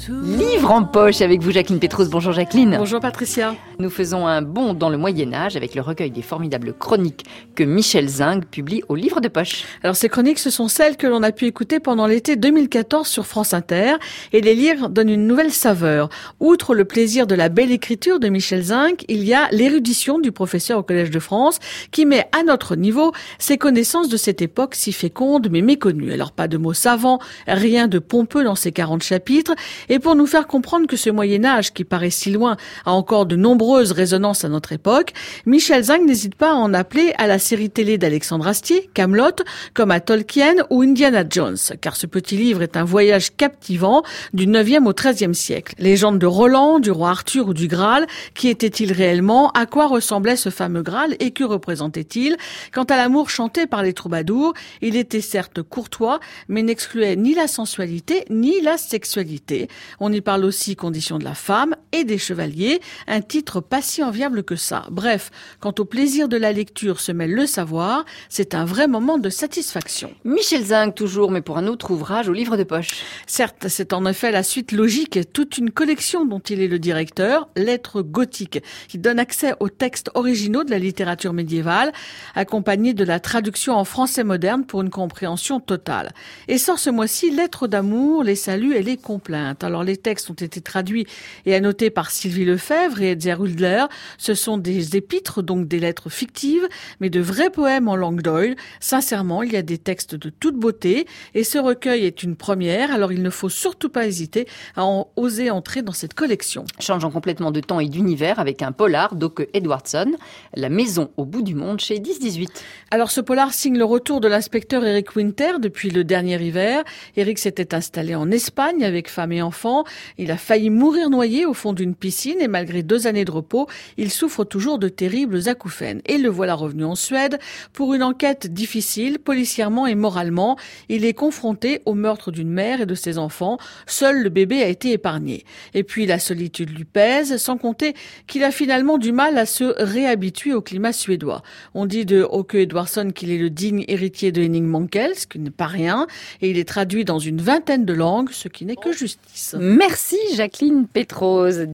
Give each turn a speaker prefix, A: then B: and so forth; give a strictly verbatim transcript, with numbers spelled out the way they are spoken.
A: Livre en poche avec vous, Jacqueline Pétrose. Bonjour Jacqueline.
B: Bonjour Patricia.
A: Nous faisons un bond dans le Moyen-Âge avec le recueil des formidables chroniques que Michel Zinc publie au Livre de poche.
B: Alors ces chroniques, ce sont celles que l'on a pu écouter pendant l'été deux mille quatorze sur France Inter, et les lire donnent une nouvelle saveur. Outre le plaisir de la belle écriture de Michel Zinc, il y a l'érudition du professeur au Collège de France qui met à notre niveau ses connaissances de cette époque si féconde mais méconnue. Alors pas de mots savants, rien de pompeux dans ces quarante chapitres, et pour nous faire comprendre que ce Moyen-Âge qui paraît si loin a encore de nombreuses résonances à notre époque, Michel Zinc n'hésite pas à en appeler à la série télé d'Alexandre Astier, Kaamelott, comme à Tolkien ou Indiana Jones, car ce petit livre est un voyage captivant du neuvième au treizième siècle. Légende de Roland, du roi Arthur ou du Graal, qui était-il réellement? À quoi ressemblait ce fameux Graal et que représentait-il? Quant à l'amour chanté par les troubadours, il était certes courtois, mais n'excluait ni la sensualité ni la sexualité. On y parle aussi conditions de la femme et des chevaliers, un titre pas si enviable que ça. Bref, quant au plaisir de la lecture se mêle le savoir, c'est un vrai moment de satisfaction.
A: Michel Zinc toujours, mais pour un autre ouvrage au Livre de poche.
B: Certes, c'est en effet la suite logique, toute une collection dont il est le directeur, Lettres gothiques, qui donne accès aux textes originaux de la littérature médiévale, accompagnés de la traduction en français moderne pour une compréhension totale. Et sort ce mois-ci Lettres d'amour, les saluts et les complaintes. Alors les textes ont été traduits et annotés par Sylvie Lefebvre et Edzer Hudler. Ce sont des épîtres, donc des lettres fictives, mais de vrais poèmes en langue d'Oïl. Sincèrement, il y a des textes de toute beauté et ce recueil est une première, alors il ne faut surtout pas hésiter à en oser entrer dans cette collection.
A: Changeant complètement de temps et d'univers avec un polar d'Åke Edwardson, La maison au bout du monde chez dix dix-huit.
B: Alors ce polar signe le retour de l'inspecteur Eric Winter depuis le dernier hiver. Eric s'était installé en Espagne avec femme et enfants. Il a failli mourir noyé au fond d'une piscine et malgré deux années de repos, il souffre toujours de terribles acouphènes. Et le voilà revenu en Suède pour une enquête difficile, policièrement et moralement. Il est confronté au meurtre d'une mère et de ses enfants. Seul le bébé a été épargné. Et puis la solitude lui pèse, sans compter qu'il a finalement du mal à se réhabituer au climat suédois. On dit de Åke Edwardson qu'il est le digne héritier de Henning Mankell, ce qui n'est pas rien, et il est traduit dans une vingtaine de langues, ce qui n'est que justice.
A: Merci Jacqueline Pétrose.